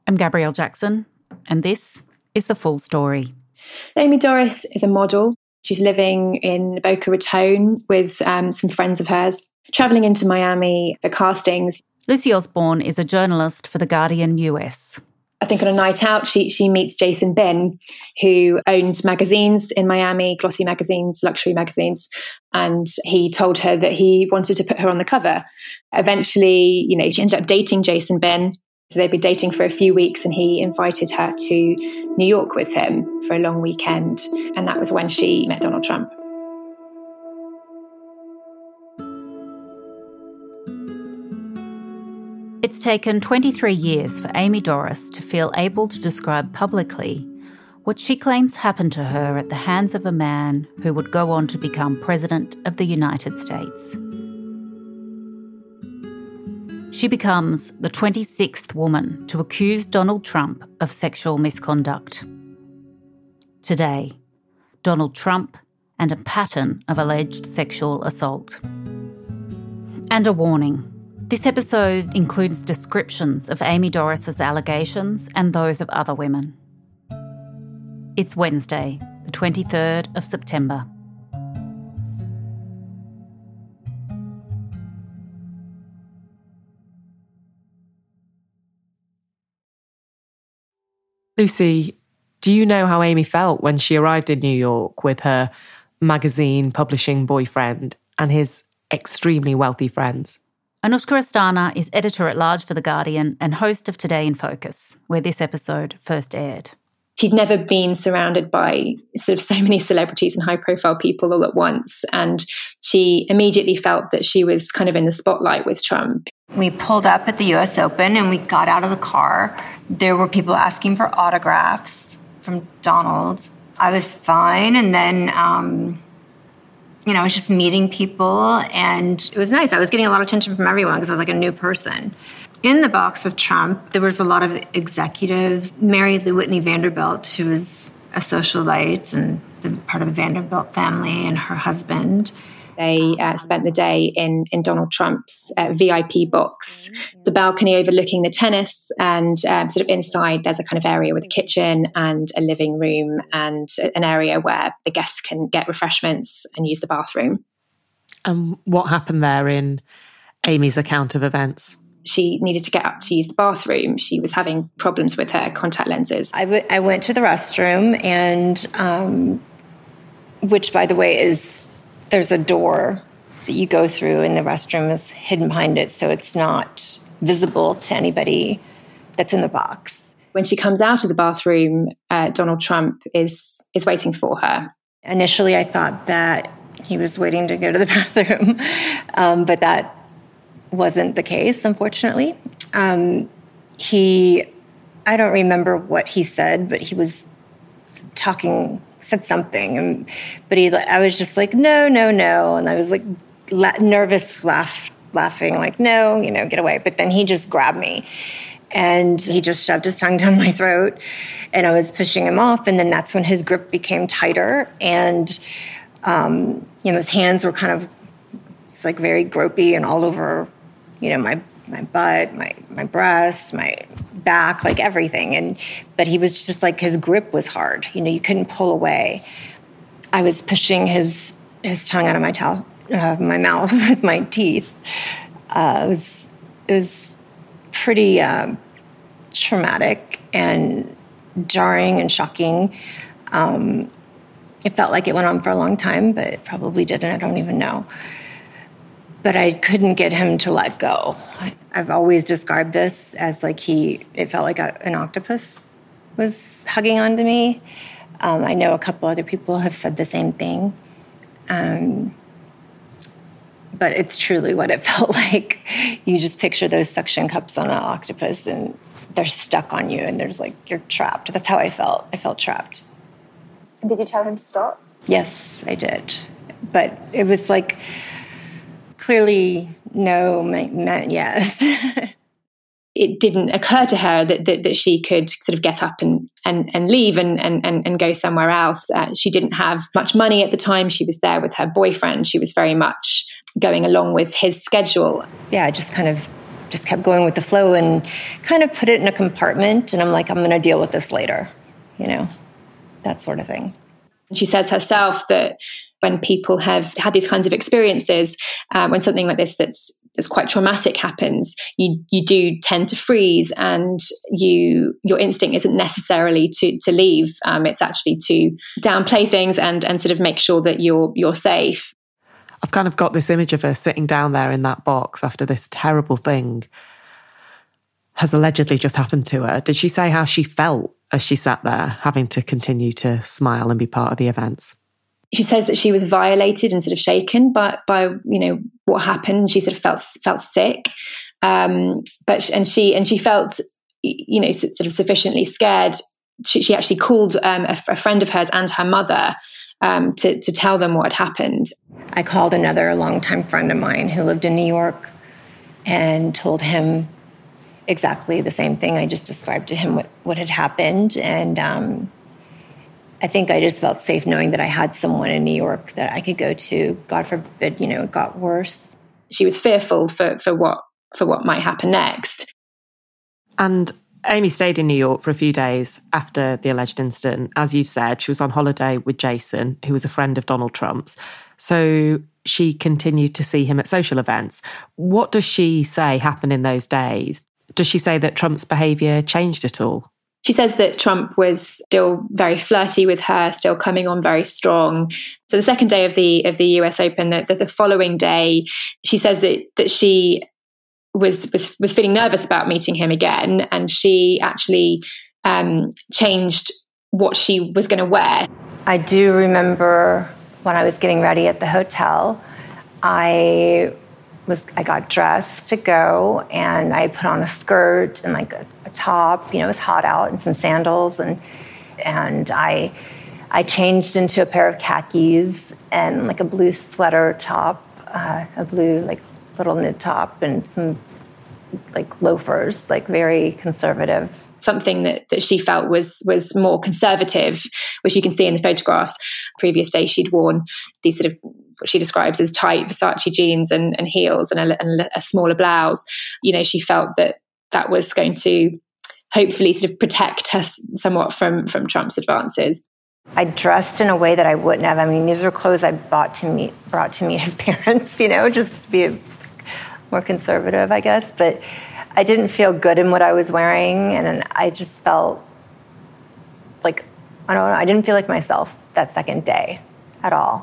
I'm Gabrielle Jackson, and this is The Full Story. Amy Dorris is a model. She's living in Boca Raton with some friends of hers, travelling into Miami for castings. Lucy Osborne is a journalist for The Guardian US. I think on a night out, she meets Jason Bin, who owned magazines in Miami, glossy magazines, luxury magazines, and he told her that he wanted to put her on the cover. Eventually, she ended up dating Jason Bin. So they'd been dating for a few weeks, and he invited her to New York with him for a long weekend. And that was when she met Donald Trump. It's taken 23 years for Amy Dorris to feel able to describe publicly what she claims happened to her at the hands of a man who would go on to become President of the United States. She becomes the 26th woman to accuse Donald Trump of sexual misconduct. Today, Donald Trump and a pattern of alleged sexual assault. And a warning. This episode includes descriptions of Amy Dorris's allegations and those of other women. It's Wednesday, the 23rd of September. Lucy, do you know how Amy felt when she arrived in New York with her magazine publishing boyfriend and his extremely wealthy friends? Anushka Astana is editor-at-large for The Guardian and host of Today in Focus, where this episode first aired. She'd never been surrounded by sort of so many celebrities and high-profile people all at once, and she immediately felt that she was kind of in the spotlight with Trump. We pulled up at the US Open and we got out of the car. There were people asking for autographs from Donald. I was fine. And then, I was just meeting people and it was nice. I was getting a lot of attention from everyone because I was like a new person. In the box with Trump, there was a lot of executives. Mary Lou Whitney Vanderbilt, who was a socialite and part of the Vanderbilt family, and her husband. They spent the day in Donald Trump's VIP box, the balcony overlooking the tennis, and sort of inside there's a kind of area with a kitchen and a living room and an area where the guests can get refreshments and use the bathroom. And what happened there in Amy's account of events? She needed to get up to use the bathroom. She was having problems with her contact lenses. I went to the restroom, and which, by the way, there's a door that you go through, and the restroom is hidden behind it, so it's not visible to anybody that's in the box. When she comes out of the bathroom, Donald Trump is waiting for her. Initially, I thought that he was waiting to go to the bathroom, but that wasn't the case, unfortunately. I don't remember what he said, but he was said something, but I was just like, no, and I was like nervous, laughing, like, no, get away. But then he just grabbed me, and he just shoved his tongue down my throat, and I was pushing him off, and then that's when his grip became tighter, and his hands were kind of, it's like very gropey and all over, my butt, my breast, my back, like everything. But he was just like, his grip was hard. You couldn't pull away. I was pushing his tongue out of my mouth with my teeth. It was pretty traumatic and jarring and shocking. It felt like it went on for a long time, but it probably didn't. I don't even know. But I couldn't get him to let go. I've always described this as like it felt like an octopus was hugging onto me. I know a couple other people have said the same thing. But it's truly what it felt like. You just picture those suction cups on an octopus and they're stuck on you and there's like, you're trapped. That's how I felt. I felt trapped. And did you tell him to stop? Yes, I did. But it was like, clearly no meant yes. It didn't occur to her that she could sort of get up and leave and go somewhere else. She didn't have much money at the time. She was there with her boyfriend. She was very much going along with his schedule. Yeah, I just kind of just kept going with the flow and kind of put it in a compartment. And I'm like, I'm going to deal with this later, that sort of thing. She says herself that when people have had these kinds of experiences, when something like this that's quite traumatic happens, you do tend to freeze, and your instinct isn't necessarily to leave. It's actually to downplay things and sort of make sure that you're safe. I've kind of got this image of her sitting down there in that box after this terrible thing has allegedly just happened to her. Did she say how she felt as she sat there, having to continue to smile and be part of the events? She says that she was violated and sort of shaken by what happened. She sort of felt sick, but she felt sort of sufficiently scared. She actually called a friend of hers and her mother to tell them what had happened. I called another longtime friend of mine who lived in New York and told him exactly the same thing. I just described to him what had happened, and I think I just felt safe knowing that I had someone in New York that I could go to. God forbid, it got worse. She was fearful for what might happen next. And Amy stayed in New York for a few days after the alleged incident. As you've said, she was on holiday with Jason, who was a friend of Donald Trump's. So she continued to see him at social events. What does she say happened in those days? Does she say that Trump's behaviour changed at all? She says that Trump was still very flirty with her, still coming on very strong. So the second day of the US Open, the following day, she says that she was feeling nervous about meeting him again, and she actually changed what she was going to wear. I do remember when I was getting ready at the hotel, I got dressed to go, and I put on a skirt and like a top, it was hot out, and some sandals, and I changed into a pair of khakis and like a blue sweater top, a blue like little knit top, and some like loafers, like very conservative. Something that she felt was more conservative, which you can see in the photographs. Previous day she'd worn these sort of what she describes as tight Versace jeans and heels and a smaller blouse. She felt that was going to hopefully sort of protect her somewhat from Trump's advances. I dressed in a way that I wouldn't have. I mean, these are clothes I brought to meet his parents, just to be more conservative, I guess. But I didn't feel good in what I was wearing, and I just felt like, I don't know, I didn't feel like myself that second day at all.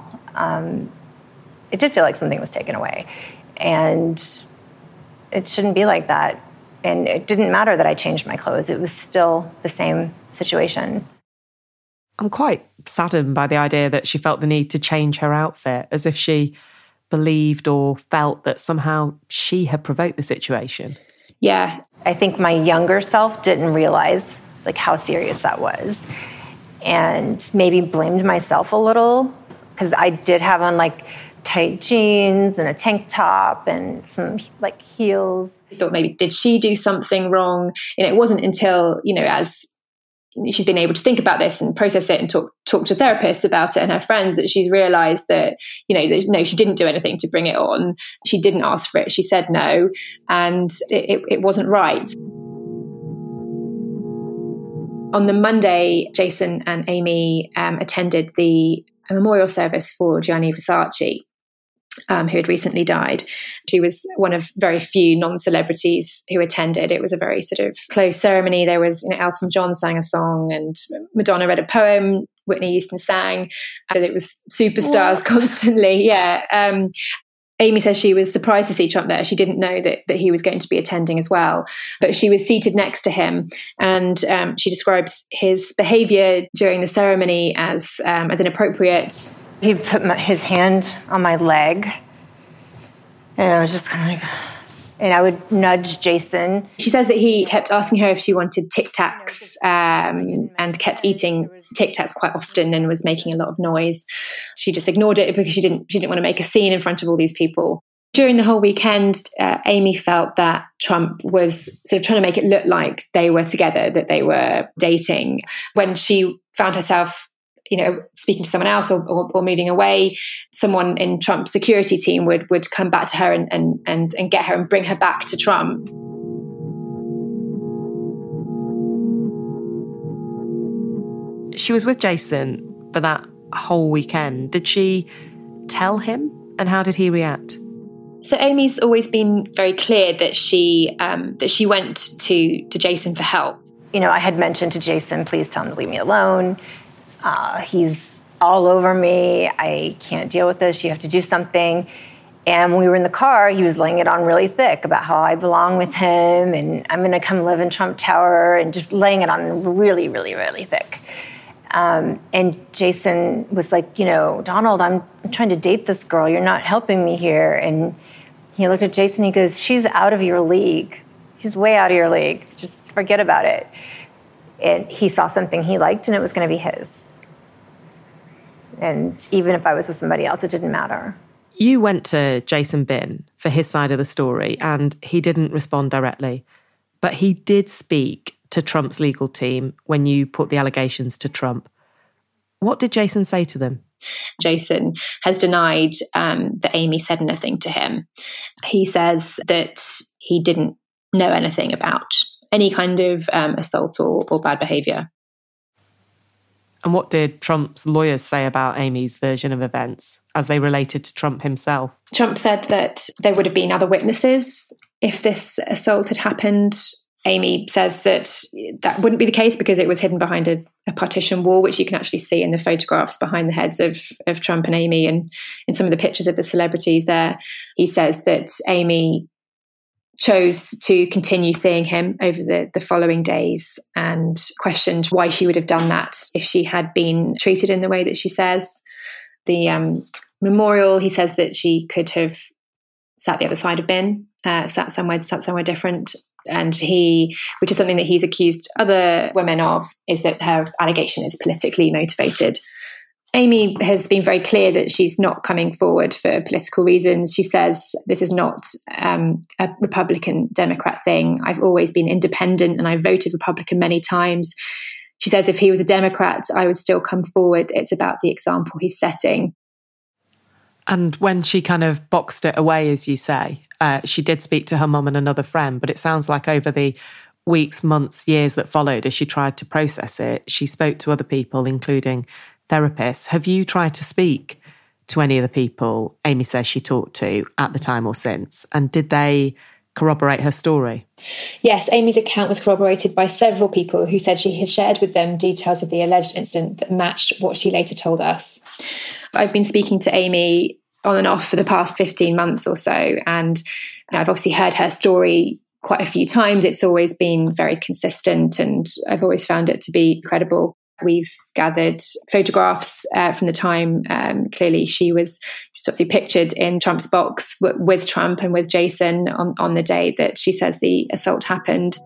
It did feel like something was taken away, and it shouldn't be like that. And it didn't matter that I changed my clothes. It was still the same situation. I'm quite saddened by the idea that she felt the need to change her outfit, as if she believed or felt that somehow she had provoked the situation. Yeah. I think my younger self didn't realize like how serious that was, and maybe blamed myself a little, because I did have on like tight jeans and a tank top and some like heels. I thought maybe, did she do something wrong? And it wasn't until, as she's been able to think about this and process it and talk to therapists about it and her friends, that she's realized that, no, she didn't do anything to bring it on. She didn't ask for it. She said no, and it wasn't right. On the Monday, Jason and Amy attended a memorial service for Gianni Versace, who had recently died. She was one of very few non-celebrities who attended. It was a very sort of close ceremony. There was, Elton John sang a song and Madonna read a poem. Whitney Houston sang. So it was superstars constantly. Yeah. Amy says she was surprised to see Trump there. She didn't know that he was going to be attending as well. But she was seated next to him, and she describes his behavior during the ceremony as inappropriate. He put his hand on my leg, and I was just kind of like, and I would nudge Jason. She says that he kept asking her if she wanted Tic Tacs, and kept eating Tic Tacs quite often and was making a lot of noise. She just ignored it because she didn't want to make a scene in front of all these people. During the whole weekend, Amy felt that Trump was sort of trying to make it look like they were together, that they were dating. When she found herself speaking to someone else or moving away, someone in Trump's security team would come back to her and get her and bring her back to Trump. She was with Jason for that whole weekend. Did she tell him, and how did he react? So Amy's always been very clear that she went to Jason for help. I had mentioned to Jason, please tell him to leave me alone. He's all over me. I can't deal with this. You have to do something. And when we were in the car, he was laying it on really thick about how I belong with him and I'm going to come live in Trump Tower, and just laying it on really, really, really thick. And Jason was like, Donald, I'm trying to date this girl. You're not helping me here. And he looked at Jason, he goes, she's out of your league. She's way out of your league. Just forget about it. And he saw something he liked, and it was going to be his. And even if I was with somebody else, it didn't matter. You went to Jason Bin for his side of the story, and he didn't respond directly. But he did speak to Trump's legal team when you put the allegations to Trump. What did Jason say to them? Jason has denied that Amy said anything to him. He says that he didn't know anything about any kind of assault or bad behaviour. And what did Trump's lawyers say about Amy's version of events as they related to Trump himself? Trump said that there would have been other witnesses if this assault had happened. Amy says that wouldn't be the case because it was hidden behind a partition wall, which you can actually see in the photographs behind the heads of Trump and Amy and in some of the pictures of the celebrities there. He says that Amy chose to continue seeing him over the following days and questioned why she would have done that if she had been treated in the way that she says. The memorial, he says that she could have sat the other side of Bin, sat somewhere different. And which is something that he's accused other women of, is that her allegation is politically motivated. Amy has been very clear that she's not coming forward for political reasons. She says this is not a Republican-Democrat thing. I've always been independent and I voted Republican many times. She says if he was a Democrat, I would still come forward. It's about the example he's setting. And when she kind of boxed it away, as you say, she did speak to her mum and another friend, but it sounds like over the weeks, months, years that followed, as she tried to process it, she spoke to other people, including therapists. Have you tried to speak to any of the people Amy says she talked to at the time or since? And did they corroborate her story? Yes, Amy's account was corroborated by several people who said she had shared with them details of the alleged incident that matched what she later told us. I've been speaking to Amy on and off for the past 15 months or so, and I've obviously heard her story quite a few times. It's always been very consistent and I've always found it to be credible. We've gathered photographs from the time. Clearly, she was obviously pictured in Trump's box with Trump and with Jason on the day that she says the assault happened.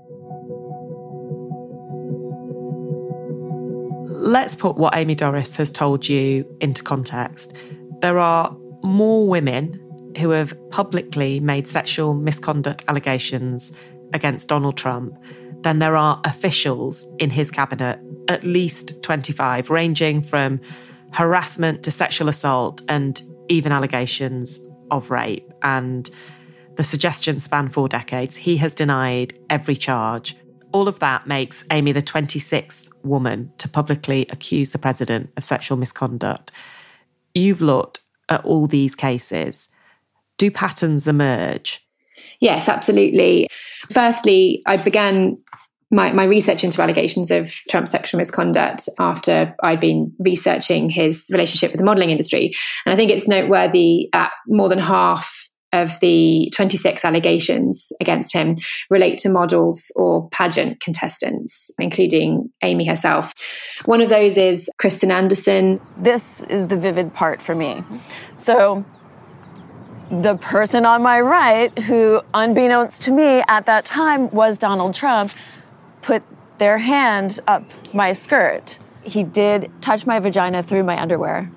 Let's put what Amy Dorris has told you into context. There are more women who have publicly made sexual misconduct allegations against Donald Trump than there are officials in his cabinet, at least 25, ranging from harassment to sexual assault and even allegations of rape. And the suggestions span 4 decades. He has denied every charge. All of that makes Amy the 26th woman to publicly accuse the president of sexual misconduct. You've looked at all these cases. Do patterns emerge? Yes, absolutely. Firstly, I began my research into allegations of Trump's sexual misconduct after I'd been researching his relationship with the modelling industry. And I think it's noteworthy that more than half of the 26 allegations against him relate to models or pageant contestants, including Amy herself. One of those is Kristen Anderson. This is the vivid part for me. So the person on my right, who unbeknownst to me at that time was Donald Trump, put their hand up my skirt. He did touch my vagina through my underwear.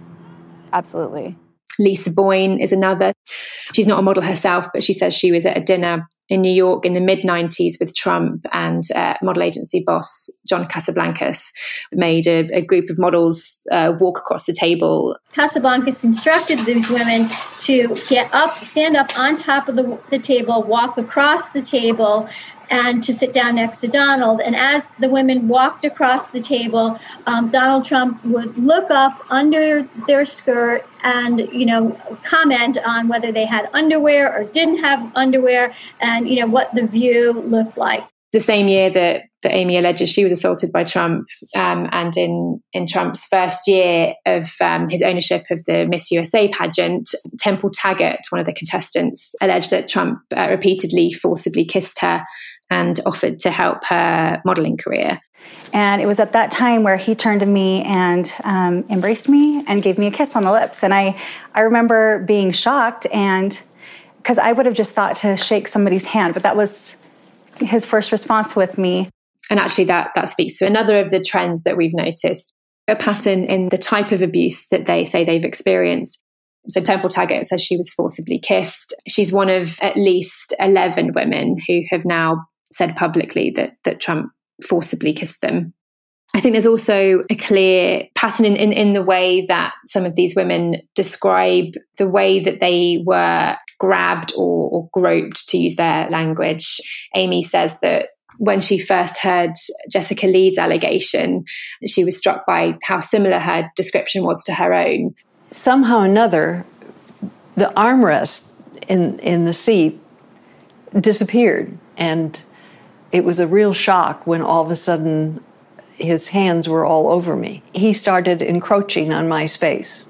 Absolutely. Lisa Boyne is another. She's not a model herself, but she says she was at a dinner in New York in the mid-90s with Trump, and model agency boss John Casablancas made a group of models walk across the table. Casablancas instructed these women to stand up on top of the table, walk across the table, and to sit down next to Donald. And as the women walked across the table, Donald Trump would look up under their skirt and, comment on whether they had underwear or didn't have underwear, and, what the view looked like. The same year that Amy alleges she was assaulted by Trump, and in Trump's first year of his ownership of the Miss USA pageant, Temple Taggart, one of the contestants, alleged that Trump repeatedly forcibly kissed her and offered to help her modeling career. And it was at that time where he turned to me and embraced me and gave me a kiss on the lips. And I remember being shocked, and because I would have just thought to shake somebody's hand, but that was his first response with me. And actually that speaks to another of the trends that we've noticed, a pattern in the type of abuse that they say they've experienced. So Temple Taggart says she was forcibly kissed. She's one of at least 11 women who have now said publicly that Trump forcibly kissed them. I think there's also a clear pattern in the way that some of these women describe the way that they were grabbed or groped, to use their language. Amy says that when she first heard Jessica Leeds' allegation, she was struck by how similar her description was to her own. Somehow or another, the armrest in the seat disappeared, and it was a real shock when all of a sudden his hands were all over me. He started encroaching on my space.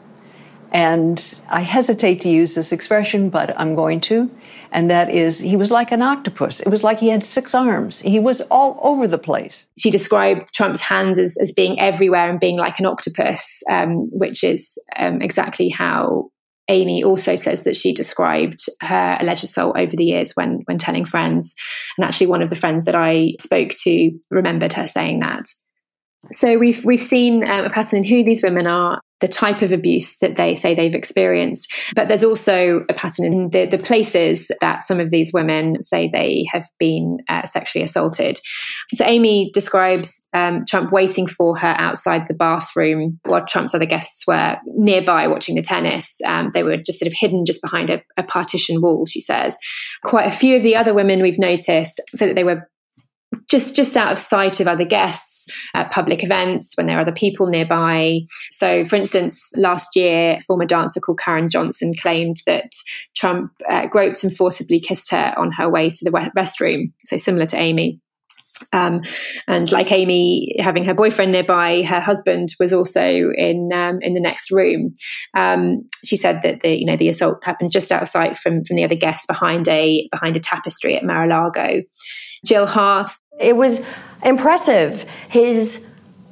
And I hesitate to use this expression, but I'm going to. And that is, he was like an octopus. It was like he had 6 arms. He was all over the place. She described Trump's hands as being everywhere and being like an octopus, which is exactly how Amy also says that she described her alleged assault over the years when telling friends. And actually one of the friends that I spoke to remembered her saying that. So we've seen a pattern in who these women are, the type of abuse that they say they've experienced. But there's also a pattern in the places that some of these women say they have been sexually assaulted. So Amy describes Trump waiting for her outside the bathroom while Trump's other guests were nearby watching the tennis. They were just sort of hidden just behind a partition wall, she says. Quite a few of the other women we've noticed say that they were just out of sight of other guests at public events when there are other people nearby. So, for instance, last year, a former dancer called Karen Johnson claimed that Trump groped and forcibly kissed her on her way to the restroom. So similar to Amy. And like Amy having her boyfriend nearby, her husband was also in the next room. She said that the assault happened just out of sight from the other guests behind a tapestry at Mar-a-Lago. Jill Harth. It was impressive. His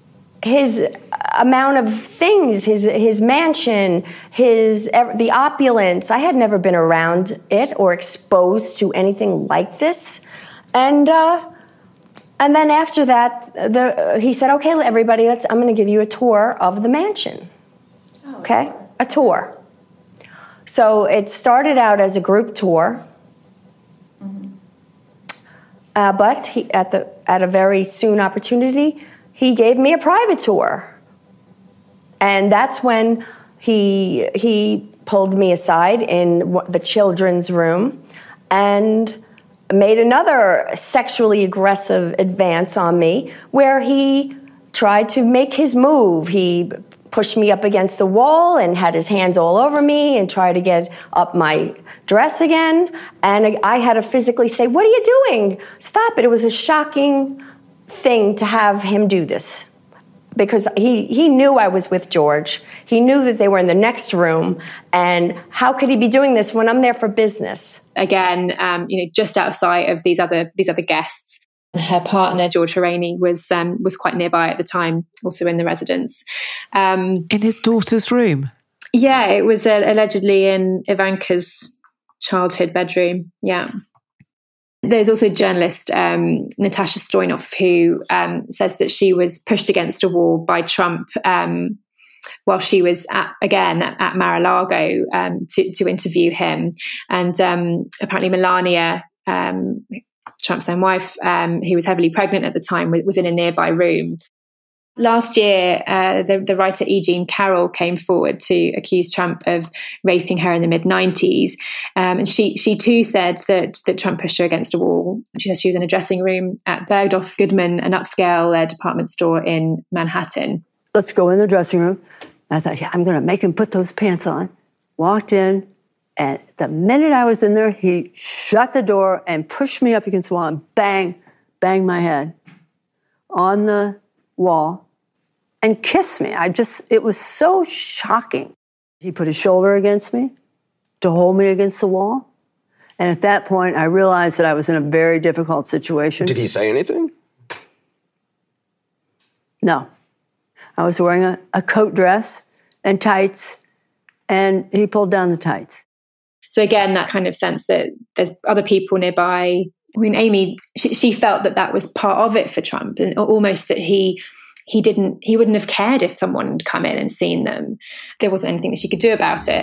amount of things, his mansion, the opulence. I had never been around it or exposed to anything like this. And then after that, he said, "Okay, everybody, I'm going to give you a tour of the mansion." Okay, a tour. So it started out as a group tour. But he, at a very soon opportunity, he gave me a private tour. And that's when he pulled me aside in the children's room and made another sexually aggressive advance on me, where he tried to make his move. He pushed me up against the wall and had his hands all over me and tried to get up my dress again. And I had to physically say, "What are you doing? Stop it." It was a shocking thing to have him do this, because he knew I was with George. He knew that they were in the next room. And how could he be doing this when I'm there for business? Again, just out of sight of these other guests. Her partner, George Horaney, was quite nearby at the time, also in the residence. In his daughter's room? Yeah, it was allegedly in Ivanka's childhood bedroom. Yeah. There's also journalist Natasha Stoynoff, who says that she was pushed against a wall by Trump while she was at Mar-a-Lago to interview him. And apparently Melania Trump's own wife, who was heavily pregnant at the time, was in a nearby room. Last year, the writer E. Jean Carroll came forward to accuse Trump of raping her in the mid-90s. And she too said that Trump pushed her against a wall. She said she was in a dressing room at Bergdorf Goodman, an upscale department store in Manhattan. Let's go in the dressing room. I thought, yeah, I'm going to make him put those pants on. Walked in, and the minute I was in there, he shut the door and pushed me up against the wall and banged my head on the wall and kissed me. It was so shocking. He put his shoulder against me to hold me against the wall. And at that point, I realized that I was in a very difficult situation. Did he say anything? No. I was wearing a coat dress and tights, and he pulled down the tights. So again, that kind of sense that there's other people nearby. I mean, Amy, she felt that was part of it for Trump, and almost that he wouldn't have cared if someone had come in and seen them. There wasn't anything that she could do about it.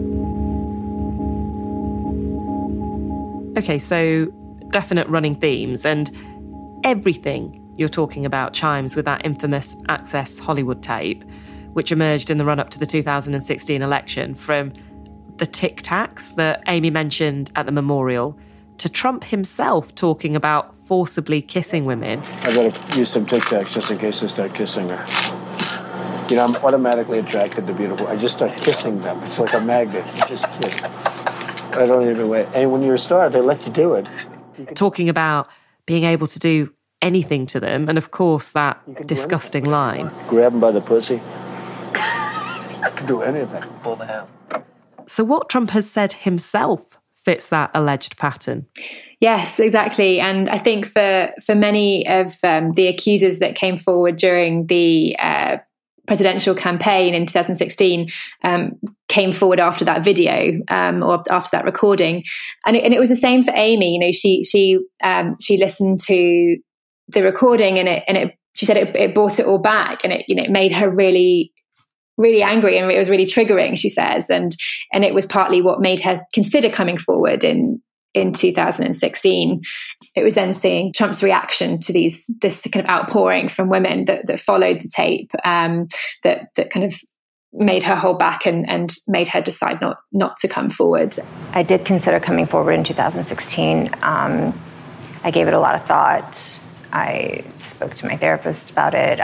Okay, so definite running themes, and everything you're talking about chimes with that infamous Access Hollywood tape, which emerged in the run-up to the 2016 election, from the Tic Tacs that Amy mentioned at the memorial, to Trump himself talking about forcibly kissing women. I gotta use some Tic Tacs just in case I start kissing her. You know, I'm automatically attracted to beautiful. I just start kissing them. It's like a magnet. You just kiss. I don't even wait. And when you're a star, they let you do it. Talking about being able to do anything to them, and of course that disgusting line. Grab them by the pussy. I can do anything. Pull the ham. So what Trump has said himself fits that alleged pattern. Yes, exactly. And I think for many of the accusers that came forward during the presidential campaign in 2016 came forward after that video or after that recording, and it was the same for Amy. You know, she listened to the recording, and she said it brought it all back, and it made her really, really angry, and it was really triggering, she says, and it was partly what made her consider coming forward in 2016. It was then seeing Trump's reaction to this kind of outpouring from women that followed the tape, that kind of made her hold back and made her decide not to come forward. I did consider coming forward in 2016. I gave it a lot of thought. I spoke to my therapist about it.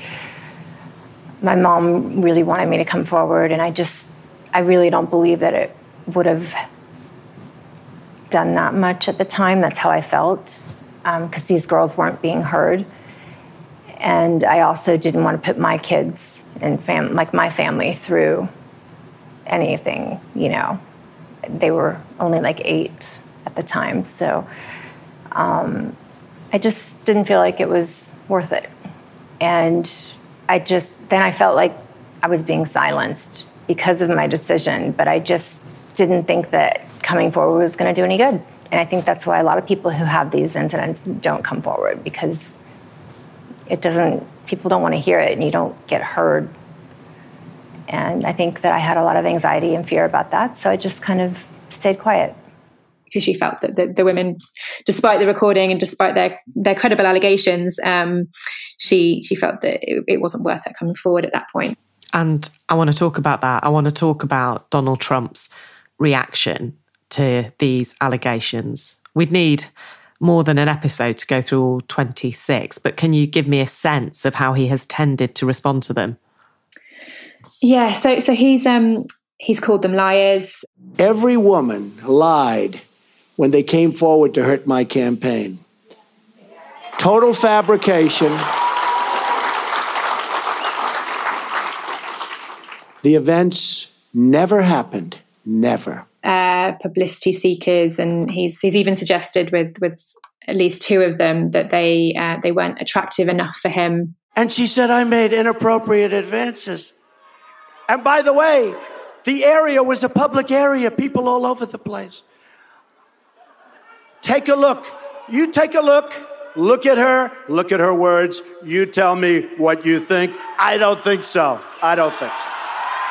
My mom really wanted me to come forward, and I really don't believe that it would have done that much at the time. That's how I felt, because these girls weren't being heard. And I also didn't want to put my kids and my family through anything, you know. They were only like 8 at the time. So I just didn't feel like it was worth it. And then I felt like I was being silenced because of my decision, but I just didn't think that coming forward was going to do any good. And I think that's why a lot of people who have these incidents don't come forward, because people don't want to hear it, and you don't get heard. And I think that I had a lot of anxiety and fear about that, so I just kind of stayed quiet. Because she felt that the women, despite the recording and despite their credible allegations, she felt that it wasn't worth it coming forward at that point. And I want to talk about that. I want to talk about Donald Trump's reaction to these allegations. We'd need more than an episode to go through all 26, but can you give me a sense of how he has tended to respond to them? Yeah, so he's called them liars. Every woman lied when they came forward to hurt my campaign. Total fabrication. The events never happened. Never. Publicity seekers, and he's even suggested with at least 2 of them that they weren't attractive enough for him. And she said I made inappropriate advances. And by the way, the area was a public area, people all over the place. Take a look. You take a look. Look at her words. You tell me what you think. I don't think so.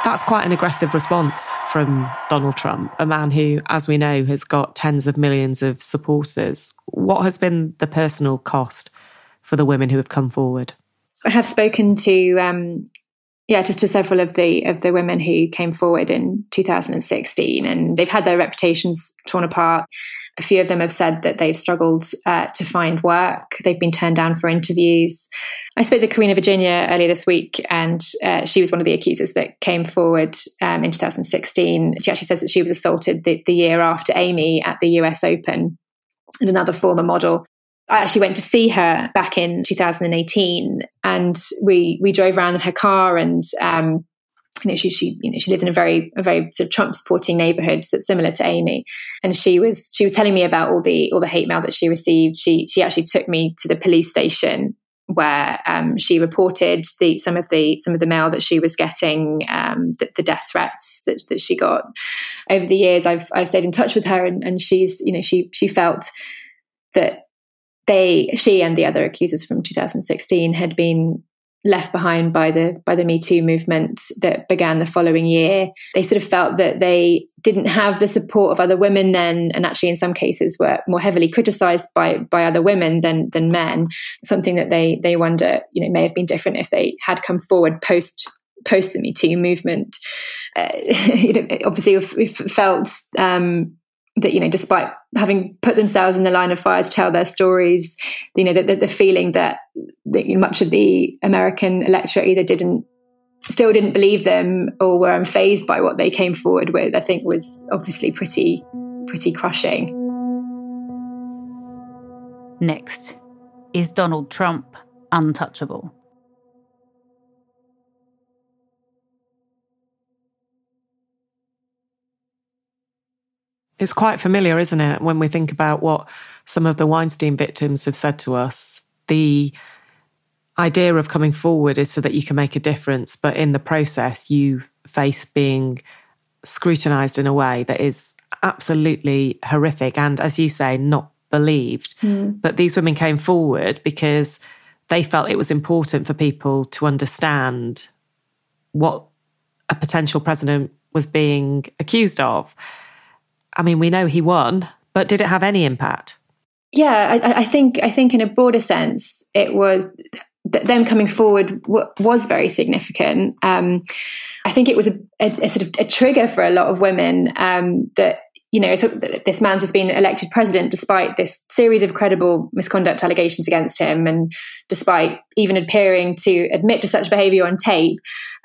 That's quite an aggressive response from Donald Trump, a man who, as we know, has got tens of millions of supporters. What has been the personal cost for the women who have come forward? I have spoken to just to several of the women who came forward in 2016, and they've had their reputations torn apart. A few of them have said that they've struggled to find work. They've been turned down for interviews. I spoke to Karina Virginia earlier this week, and she was one of the accusers that came forward in 2016. She actually says that she was assaulted the year after Amy at the US Open, and another former model. I actually went to see her back in 2018, and we drove around in her car, and she lives in a very sort of Trump supporting neighborhood that's similar to Amy. And she was telling me about all the hate mail that she received. She actually took me to the police station where she reported some of the mail that she was getting, the death threats that she got. Over the years, I've stayed in touch with her, and she's she felt that she and the other accusers from 2016 had been left behind by the Me Too movement that began the following year. They sort of felt that they didn't have the support of other women then, and actually in some cases were more heavily criticized by other women than men. Something that they wonder, may have been different if they had come forward post the Me Too movement. Obviously we've felt that, despite having put themselves in the line of fire to tell their stories, the feeling that much of the American electorate either still didn't believe them or were unfazed by what they came forward with, I think was obviously pretty crushing. Next, is Donald Trump untouchable? It's quite familiar, isn't it, when we think about what some of the Weinstein victims have said to us. The idea of coming forward is so that you can make a difference, but in the process, you face being scrutinised in a way that is absolutely horrific and, as you say, not believed. But these women came forward because they felt it was important for people to understand what a potential president was being accused of. I mean, we know he won, but did it have any impact? Yeah, I think in a broader sense, it was them coming forward was very significant. I think it was a sort of a trigger for a lot of women that, this man's just been elected president despite this series of credible misconduct allegations against him, and despite even appearing to admit to such behaviour on tape.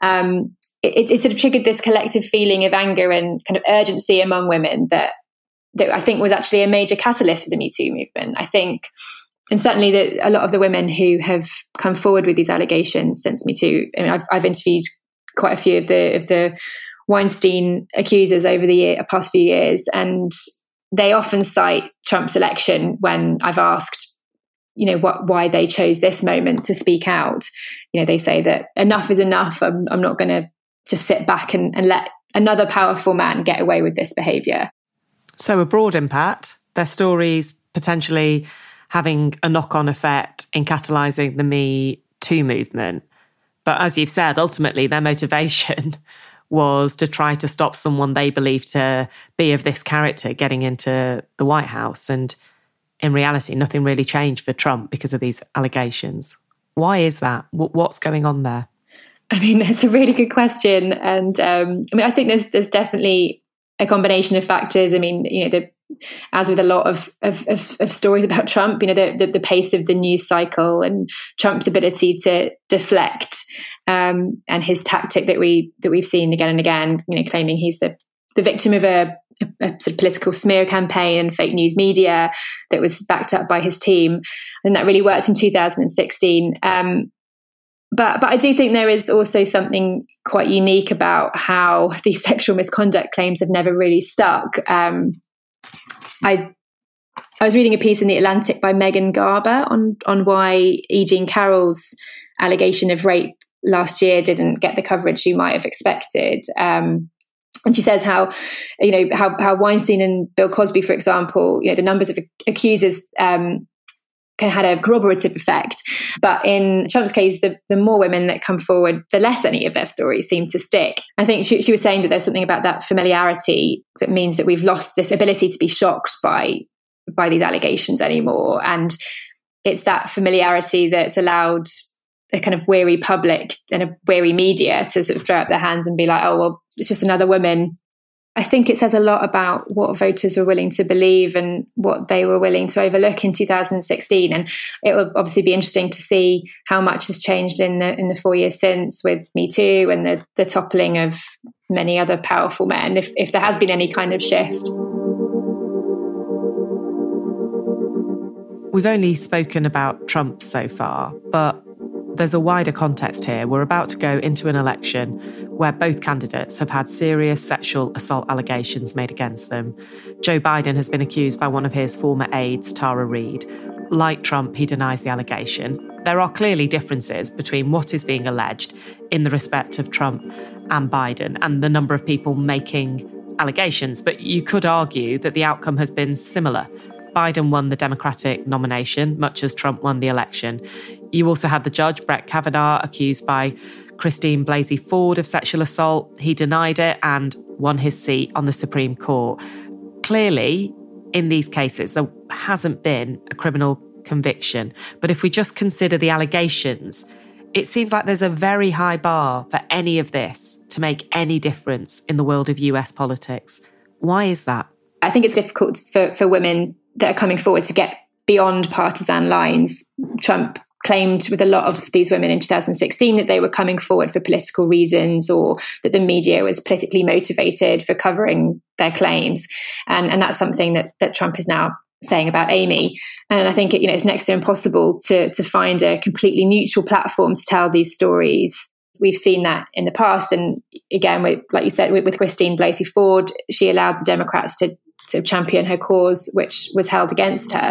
It sort of triggered this collective feeling of anger and kind of urgency among women that I think was actually a major catalyst for the Me Too movement. I think, and certainly a lot of the women who have come forward with these allegations since Me Too, I mean, I've interviewed quite a few of the Weinstein accusers over the past few years, and they often cite Trump's election when I've asked, why they chose this moment to speak out. They say that enough is enough. I'm not going to just sit back and let another powerful man get away with this behaviour. So a broad impact, their stories potentially having a knock-on effect in catalysing the Me Too movement. But as you've said, ultimately their motivation was to try to stop someone they believed to be of this character getting into the White House. And in reality, nothing really changed for Trump because of these allegations. Why is that? What's going on there? I mean, it's a really good question. And I think there's definitely a combination of factors. I mean, as with a lot of stories about Trump, the pace of the news cycle and Trump's ability to deflect, and his tactic that we've seen again and again, claiming he's the victim of a sort of political smear campaign and fake news media that was backed up by his team. And that really worked in 2016. But I do think there is also something quite unique about how these sexual misconduct claims have never really stuck. I was reading a piece in The Atlantic by Megan Garber on why E. Jean Carroll's allegation of rape last year didn't get the coverage you might have expected. And she says how Weinstein and Bill Cosby, for example, the numbers of accusers kind of had a corroborative effect. But in Trump's case, the more women that come forward, the less any of their stories seem to stick. I think she was saying that there's something about that familiarity that means that we've lost this ability to be shocked by these allegations anymore. And it's that familiarity that's allowed a kind of weary public and a weary media to sort of throw up their hands and be like, oh, well, it's just another woman. I think it says a lot about what voters were willing to believe and what they were willing to overlook in 2016. And it will obviously be interesting to see how much has changed in the 4 years since, with Me Too and the toppling of many other powerful men, if there has been any kind of shift. We've only spoken about Trump so far, but there's a wider context here. We're about to go into an election where both candidates have had serious sexual assault allegations made against them. Joe Biden has been accused by one of his former aides, Tara Reid. Like Trump, he denies the allegation. There are clearly differences between what is being alleged in the respect of Trump and Biden and the number of people making allegations, but you could argue that the outcome has been similar. Biden won the Democratic nomination, much as Trump won the election. You also had the judge, Brett Kavanaugh, accused by Christine Blasey Ford of sexual assault. He denied it and won his seat on the Supreme Court. Clearly, in these cases, there hasn't been a criminal conviction. But if we just consider the allegations, it seems like there's a very high bar for any of this to make any difference in the world of US politics. Why is that? I think it's difficult for women that are coming forward to get beyond partisan lines. Trump claimed with a lot of these women in 2016 that they were coming forward for political reasons, or that the media was politically motivated for covering their claims. And that's something that Trump is now saying about Amy. And I think it's next to impossible to find a completely neutral platform to tell these stories. We've seen that in the past. And again, like you said, with Christine Blasey Ford, she allowed the Democrats to champion her cause, which was held against her.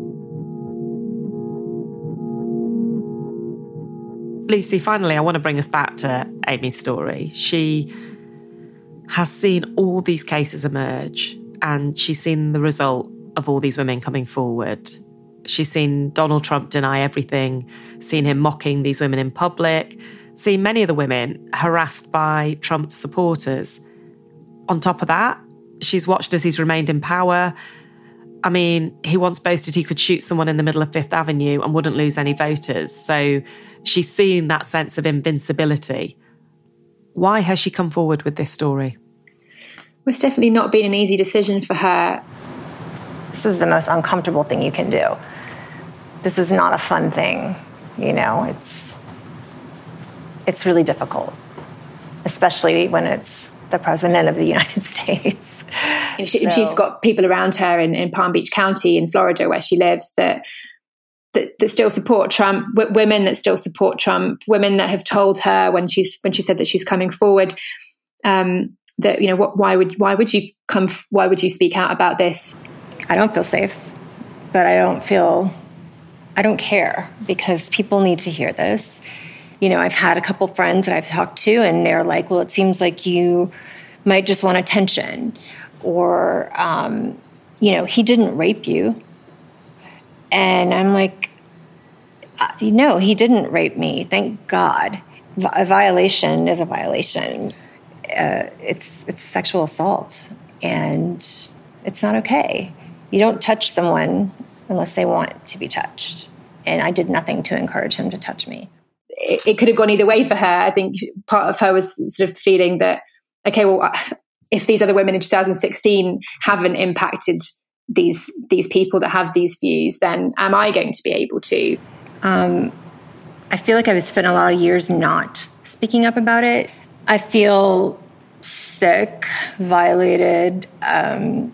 Lucy, finally, I want to bring us back to Amy's story. She has seen all these cases emerge, and she's seen the result of all these women coming forward. She's seen Donald Trump deny everything, seen him mocking these women in public, seen many of the women harassed by Trump's supporters. On top of that, she's watched as he's remained in power. I mean, he once boasted he could shoot someone in the middle of Fifth Avenue and wouldn't lose any voters. So she's seen that sense of invincibility. Why has she come forward with this story? Well, it's definitely not been an easy decision for her. This is the most uncomfortable thing you can do. This is not a fun thing, it's really difficult, especially when it's the president of the United States. She's got people around her in Palm Beach County in Florida, where she lives, that still support Trump, women that still support Trump, women that have told her when she said that she's coming forward, that why would you speak out about this? I don't feel safe, but I don't care, because people need to hear this. I've had a couple friends that I've talked to, and they're like, well, it seems like you might just want attention, or, he didn't rape you. And I'm like, no, he didn't rape me. Thank God. A violation is a violation. It's sexual assault, and it's not okay. You don't touch someone unless they want to be touched. And I did nothing to encourage him to touch me. It could have gone either way for her. I think part of her was sort of feeling that, okay, well, if these other women in 2016 haven't impacted these people that have these views, then am I going to be able to? I feel like I've spent a lot of years not speaking up about it. I feel sick, violated. I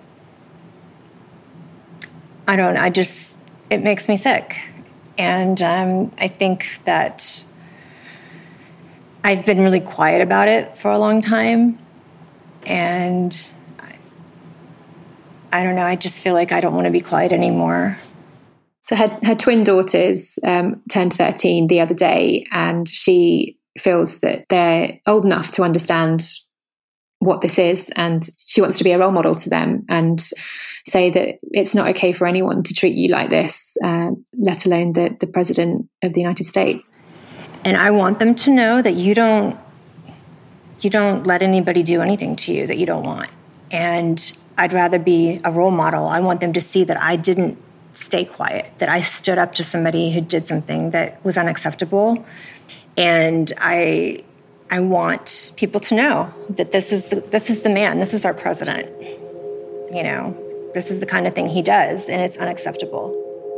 don't know. It makes me sick. And I think that I've been really quiet about it for a long time. And I don't know, I just feel like I don't want to be quiet anymore. So her twin daughters turned 13 the other day, and she feels that they're old enough to understand what this is, and she wants to be a role model to them and say that it's not okay for anyone to treat you like this, let alone the President of the United States. And I want them to know that you don't let anybody do anything to you that you don't want. And I'd rather be a role model. I want them to see that I didn't stay quiet, that I stood up to somebody who did something that was unacceptable. And I want people to know that this is the man, this is our president. You know, this is the kind of thing he does, and it's unacceptable.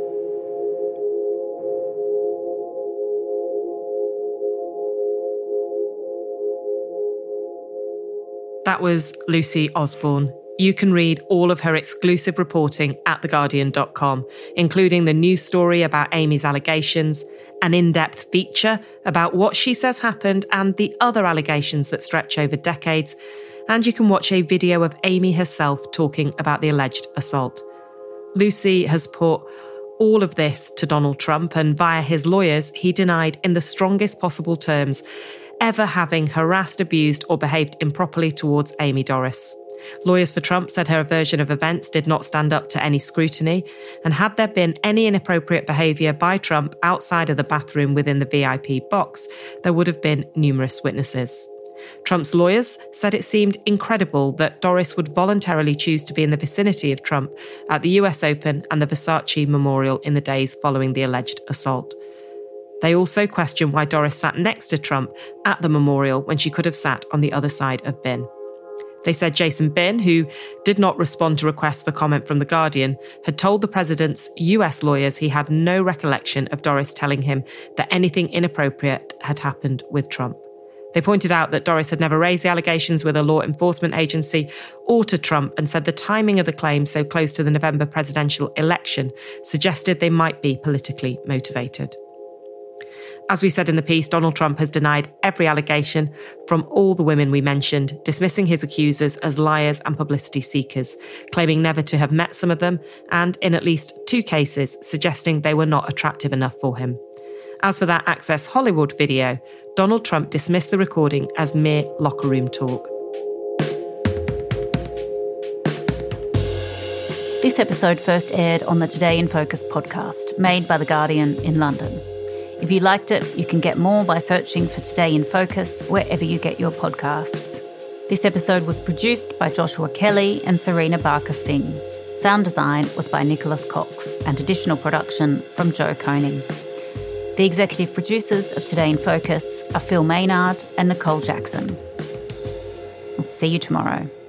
That was Lucy Osborne. You can read all of her exclusive reporting at theguardian.com, including the news story about Amy's allegations, an in-depth feature about what she says happened and the other allegations that stretch over decades, and you can watch a video of Amy herself talking about the alleged assault. Lucy has put all of this to Donald Trump, and via his lawyers, he denied in the strongest possible terms ever having harassed, abused, or behaved improperly towards Amy Dorris. Lawyers for Trump said her version of events did not stand up to any scrutiny, and had there been any inappropriate behaviour by Trump outside of the bathroom within the VIP box, there would have been numerous witnesses. Trump's lawyers said it seemed incredible that Doris would voluntarily choose to be in the vicinity of Trump at the US Open and the Versace Memorial in the days following the alleged assault. They also questioned why Doris sat next to Trump at the memorial when she could have sat on the other side of Bin. They said Jason Bin, who did not respond to requests for comment from The Guardian, had told the president's US lawyers he had no recollection of Doris telling him that anything inappropriate had happened with Trump. They pointed out that Doris had never raised the allegations with a law enforcement agency or to Trump, and said the timing of the claims so close to the November presidential election suggested they might be politically motivated. As we said in the piece, Donald Trump has denied every allegation from all the women we mentioned, dismissing his accusers as liars and publicity seekers, claiming never to have met some of them, and in at least 2 cases, suggesting they were not attractive enough for him. As for that Access Hollywood video, Donald Trump dismissed the recording as mere locker room talk. This episode first aired on the Today in Focus podcast, made by The Guardian in London. If you liked it, you can get more by searching for Today in Focus wherever you get your podcasts. This episode was produced by Joshua Kelly and Serena Barker Singh. Sound design was by Nicholas Cox, and additional production from Joe Koning. The executive producers of Today in Focus are Phil Maynard and Nicole Jackson. I'll see you tomorrow.